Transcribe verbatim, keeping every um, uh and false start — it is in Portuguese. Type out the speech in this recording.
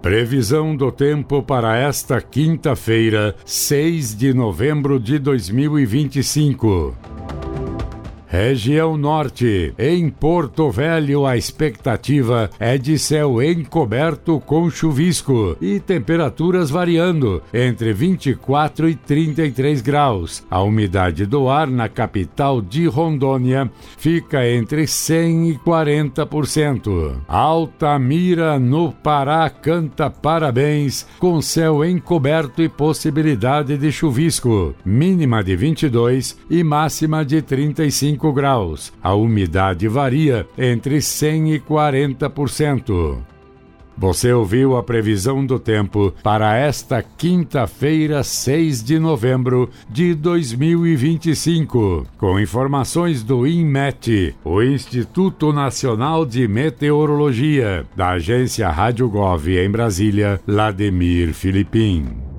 Previsão do tempo para esta quinta-feira, seis de novembro de dois mil e vinte e cinco. Região Norte. Em Porto Velho, a expectativa é de céu encoberto com chuvisco e temperaturas variando entre vinte e quatro e trinta e três graus. A umidade do ar na capital de Rondônia fica entre cem e quarenta por cento. Altamira, no Pará, canta parabéns com céu encoberto e possibilidade de chuvisco. Mínima de vinte e dois e máxima de trinta e cinco graus. A umidade varia entre cem e quarenta por cento. Você ouviu a previsão do tempo para esta quinta-feira, seis de novembro de dois mil e vinte e cinco, com informações do INMET, o Instituto Nacional de Meteorologia, da agência Rádio Gov em Brasília, Lademir Filipim.